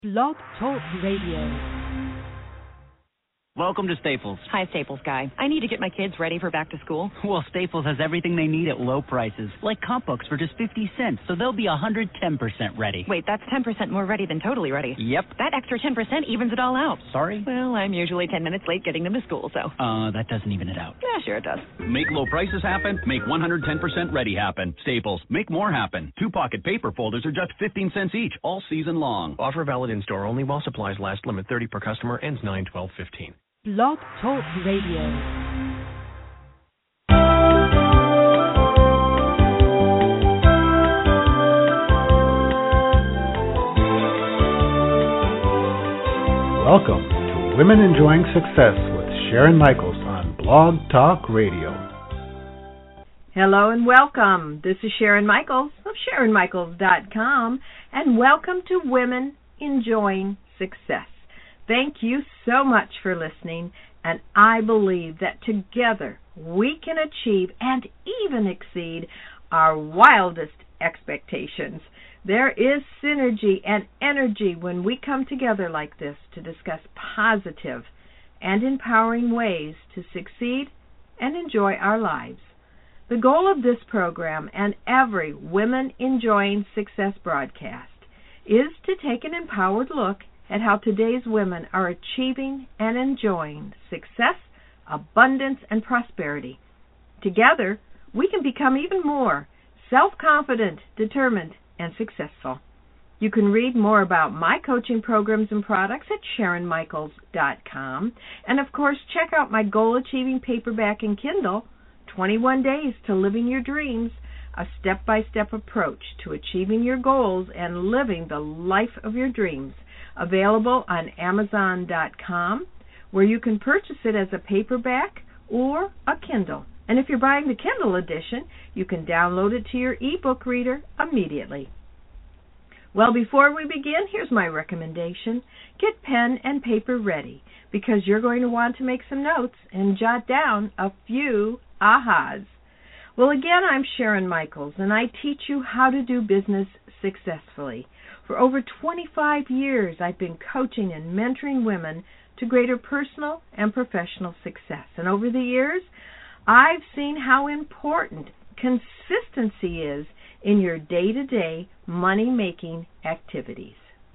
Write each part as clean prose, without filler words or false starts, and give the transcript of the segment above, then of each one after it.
Blog Talk Radio. Welcome to Staples. Hi, Staples guy. I need to get my kids ready for back to school. Well, Staples has everything they need at low prices, like comp books for just 50 cents, so they'll be 110% ready. Wait, that's 10% more ready than totally ready. Yep. That extra 10% evens it all out. Sorry? Well, I'm usually 10 minutes late getting them to school, so. That doesn't even it out. Yeah, sure it does. Make low prices happen, make 110% ready happen. Staples, make more happen. 2-pocket paper folders are just 15 cents each, all season long. Offer valid in store only while supplies last. Limit 30 per customer. Ends 9/12/15. Blog Talk Radio. Welcome to Women Enjoying Success with Sharon Michaels on Blog Talk Radio. Hello and welcome. This is Sharon Michaels of SharonMichaels.com, and welcome to Women Enjoying Success. Thank you so much for listening, and I believe that together we can achieve and even exceed our wildest expectations. There is synergy and energy when we come together like this to discuss positive and empowering ways to succeed and enjoy our lives. The goal of this program and every Women Enjoying Success broadcast is to take an empowered look at how today's women are achieving and enjoying success, abundance, and prosperity. Together, we can become even more self-confident, determined, and successful. You can read more about my coaching programs and products at SharonMichaels.com. And, of course, check out my goal-achieving paperback and Kindle, 21 Days to Living Your Dreams, a step-by-step approach to achieving your goals and living the life of your dreams. Available on Amazon.com, where you can purchase it as a paperback or a Kindle. And if you're buying the Kindle edition, you can download it to your ebook reader immediately. Well, before we begin, here's my recommendation. Get pen and paper ready, because you're going to want to make some notes and jot down a few ahas. Well, again, I'm Sharon Michaels, and I teach you how to do business successfully. For over 25 years, I've been coaching and mentoring women to greater personal and professional success. And over the years, I've seen how important consistency is in your day-to-day money-making activities.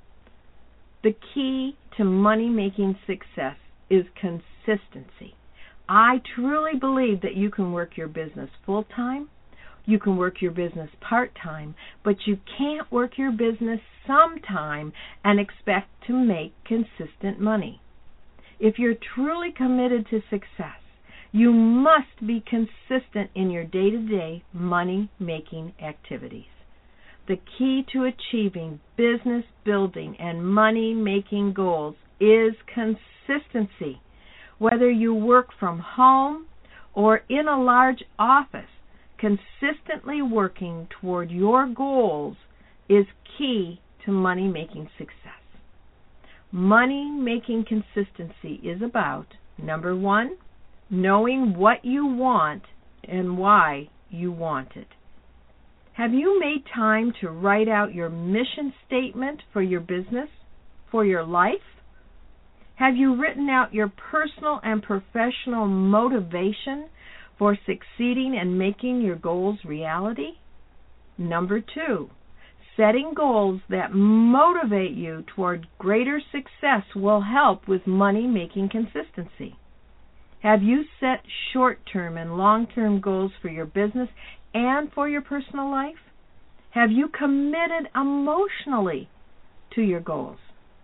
The key to money-making success is consistency. I truly believe that you can work your business full-time, you can work your business part-time, but you can't work your business sometime and expect to make consistent money. If you're truly committed to success, you must be consistent in your day-to-day money-making activities. The key to achieving business building and money-making goals is consistency. Whether you work from home or in a large office, consistently working toward your goals is key to money-making success. Money-making consistency is about, number one, knowing what you want and why you want it. Have you made time to write out your mission statement for your business, for your life? Have you written out your personal and professional motivation for succeeding and making your goals reality? Number two, setting goals that motivate you toward greater success will help with money-making consistency. Have you set short-term and long-term goals for your business and for your personal life? Have you committed emotionally to your goals?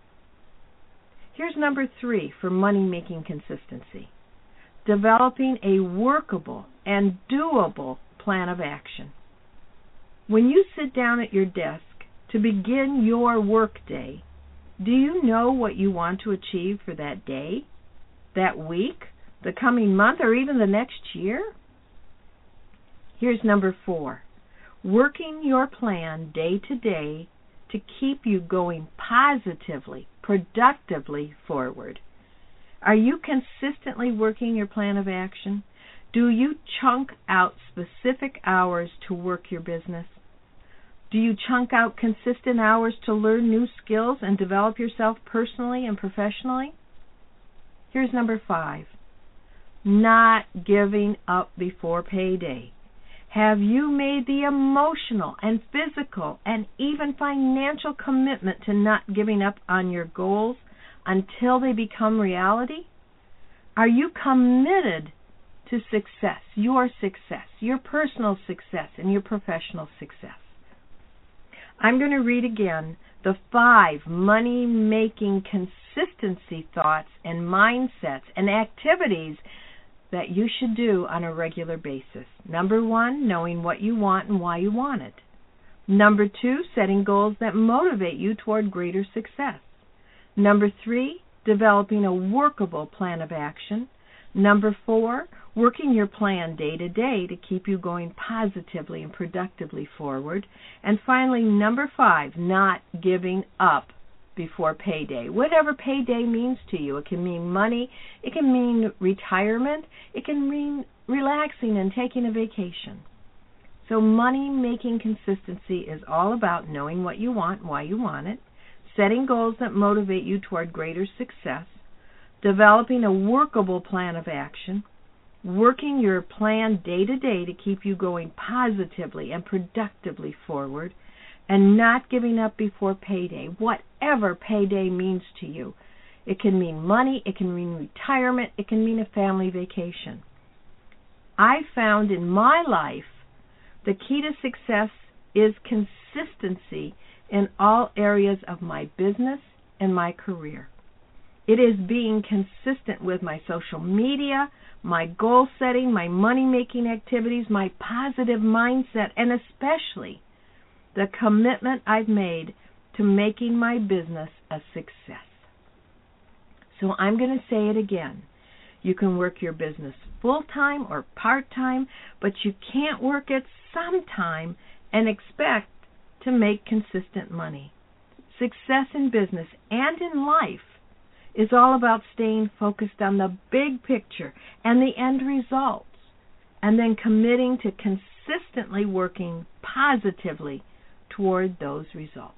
Here's number three for money-making consistency. Developing a workable and doable plan of action. When you sit down at your desk to begin your workday, do you know what you want to achieve for that day, that week, the coming month, or even the next year? Here's number four. Working your plan day to day to keep you going positively, productively forward. Are you consistently working your plan of action? Do you chunk out specific hours to work your business? Do you chunk out consistent hours to learn new skills and develop yourself personally and professionally? Here's number 5. Not giving up before payday. Have you made the emotional and physical and even financial commitment to not giving up on your goals until they become reality? Are you committed to success, your personal success, and your professional success? I'm going to read again the 5 money-making consistency thoughts and mindsets and activities that you should do on a regular basis. Number 1, knowing what you want and why you want it. Number 2, setting goals that motivate you toward greater success. Number 3, developing a workable plan of action. Number 4, working your plan day to day to keep you going positively and productively forward. And finally, number 5, not giving up before payday. Whatever payday means to you. It can mean money, it can mean retirement, it can mean relaxing and taking a vacation. So money-making consistency is all about knowing what you want and why you want it, setting goals that motivate you toward greater success, developing a workable plan of action, working your plan day to day to keep you going positively and productively forward, and not giving up before payday, whatever payday means to you. It can mean money, it can mean retirement, it can mean a family vacation. I found in my life the key to success is consistency in all areas of my business and my career. It is being consistent with my social media, my goal setting, my money-making activities, my positive mindset, and especially the commitment I've made to making my business a success. So I'm going to say it again. You can work your business full-time or part-time, but you can't work it sometime and expect to make consistent money. Success in business and in life is all about staying focused on the big picture and the end results, and then committing to consistently working positively toward those results.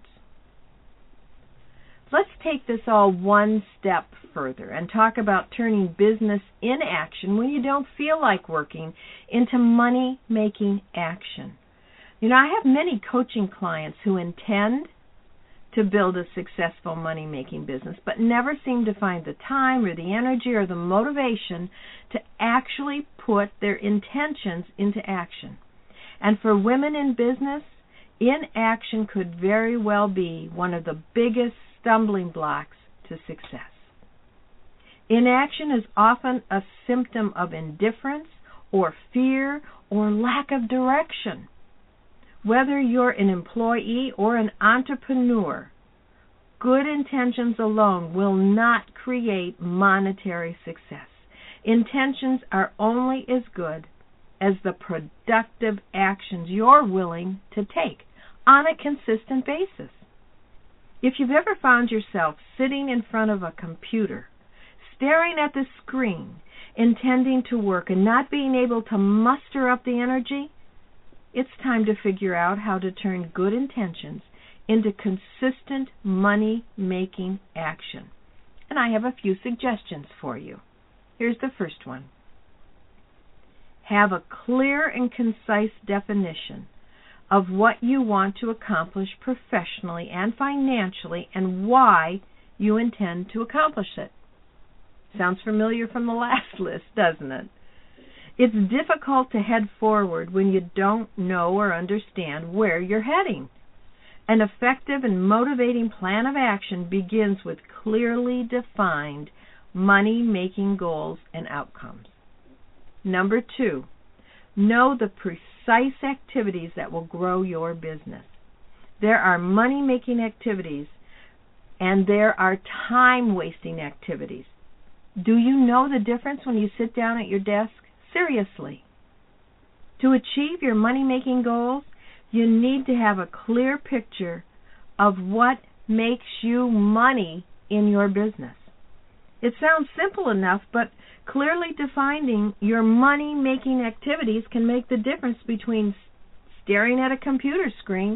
Let's take this all one step further and talk about turning business in action when you don't feel like working into money-making action. You know, I have many coaching clients who intend to build a successful money-making business, but never seem to find the time or the energy or the motivation to actually put their intentions into action. And for women in business, inaction could very well be one of the biggest stumbling blocks to success. Inaction is often a symptom of indifference or fear or lack of direction. Whether you're an employee or an entrepreneur, good intentions alone will not create monetary success. Intentions are only as good as the productive actions you're willing to take on a consistent basis. If you've ever found yourself sitting in front of a computer, staring at the screen, intending to work and not being able to muster up the energy, it's time to figure out how to turn good intentions into consistent money-making action. And I have a few suggestions for you. Here's the first one. Have a clear and concise definition of what you want to accomplish professionally and financially and why you intend to accomplish it. Sounds familiar from the last list, doesn't it? It's difficult to head forward when you don't know or understand where you're heading. An effective and motivating plan of action begins with clearly defined money-making goals and outcomes. Number 2, know the precise activities that will grow your business. There are money-making activities and there are time-wasting activities. Do you know the difference when you sit down at your desk? Seriously. To achieve your money-making goals, you need to have a clear picture of what makes you money in your business. It sounds simple enough, but clearly defining your money-making activities can make the difference between staring at a computer screen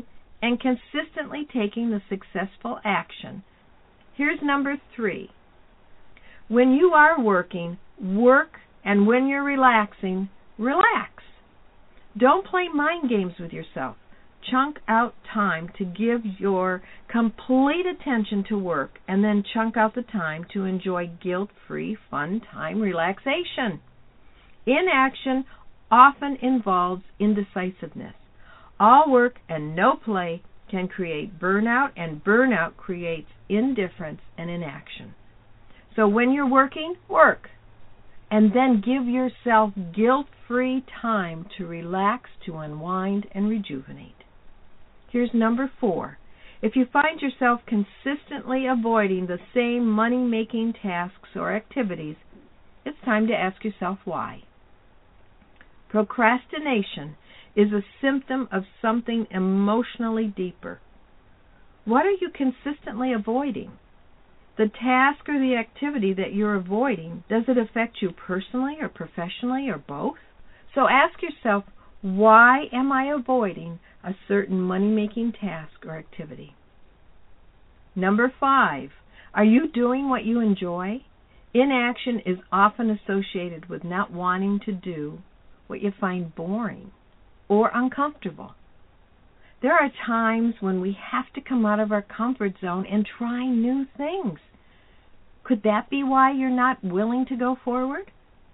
and consistently taking the successful action. Here's number 3. When you are working, work, and when you're relaxing, relax. Don't play mind games with yourself. Chunk out time to give your complete attention to work, and then chunk out the time to enjoy guilt-free, fun time relaxation. Inaction often involves indecisiveness. All work and no play can create burnout, and burnout creates indifference and inaction. So when you're working, work. And then give yourself guilt-free time to relax, to unwind, and rejuvenate. Here's number 4. If you find yourself consistently avoiding the same money-making tasks or activities, it's time to ask yourself why. Procrastination is a symptom of something emotionally deeper. What are you consistently avoiding? The task or the activity that you're avoiding, does it affect you personally or professionally or both? So ask yourself, why am I avoiding a certain money-making task or activity? Number 5, are you doing what you enjoy? Inaction is often associated with not wanting to do what you find boring or uncomfortable. There are times when we have to come out of our comfort zone and try new things. Could that be why you're not willing to go forward?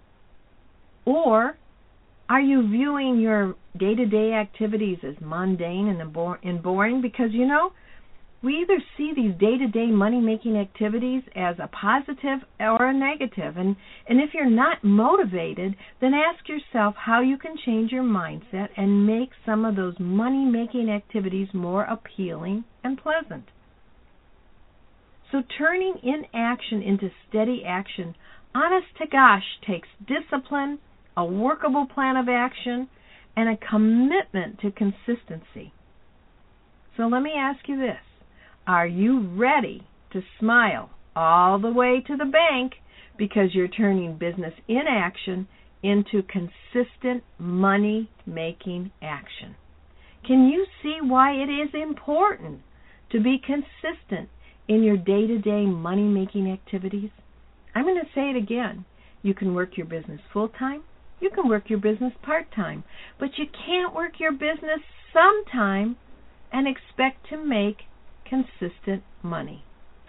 Or are you viewing your day-to-day activities as mundane and boring? Because, we either see these day-to-day money-making activities as a positive or a negative. And if you're not motivated, then ask yourself how you can change your mindset and make some of those money-making activities more appealing and pleasant. So turning inaction into steady action, honest to gosh, takes discipline, a workable plan of action, and a commitment to consistency. So let me ask you this. Are you ready to smile all the way to the bank because you're turning business inaction into consistent money-making action? Can you see why it is important to be consistent in your day-to-day money-making activities? I'm going to say it again. You can work your business full-time. You can work your business part-time. But you can't work your business sometime and expect to make consistent money.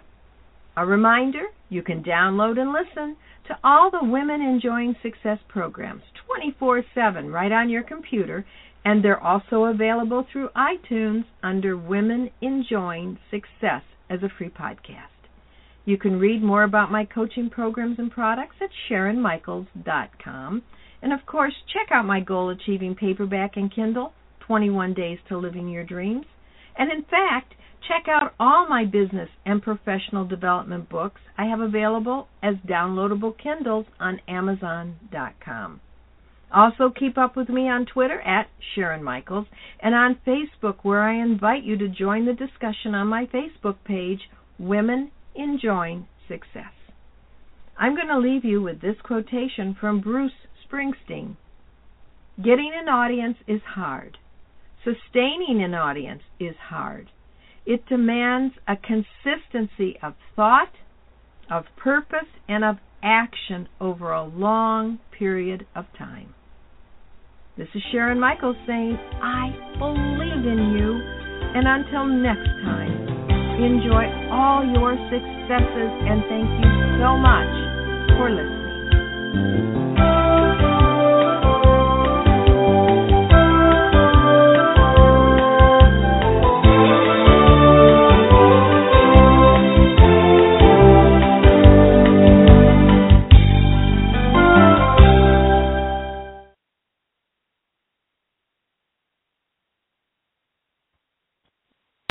A reminder, you can download and listen to all the Women Enjoying Success programs 24/7 right on your computer, and they're also available through iTunes under Women Enjoying Success as a free podcast. You can read more about my coaching programs and products at SharonMichaels.com. And of course, check out my goal-achieving paperback and Kindle, 21 Days to Living Your Dreams. And in fact, check out all my business and professional development books I have available as downloadable Kindles on Amazon.com. Also, keep up with me on Twitter at Sharon Michaels and on Facebook, where I invite you to join the discussion on my Facebook page, Women Enjoying Success. I'm going to leave you with this quotation from Bruce Springsteen. Getting an audience is hard. Sustaining an audience is hard. It demands a consistency of thought, of purpose, and of action over a long period of time. This is Sharon Michaels saying, I believe in you. And until next time, enjoy all your successes, and thank you so much for listening.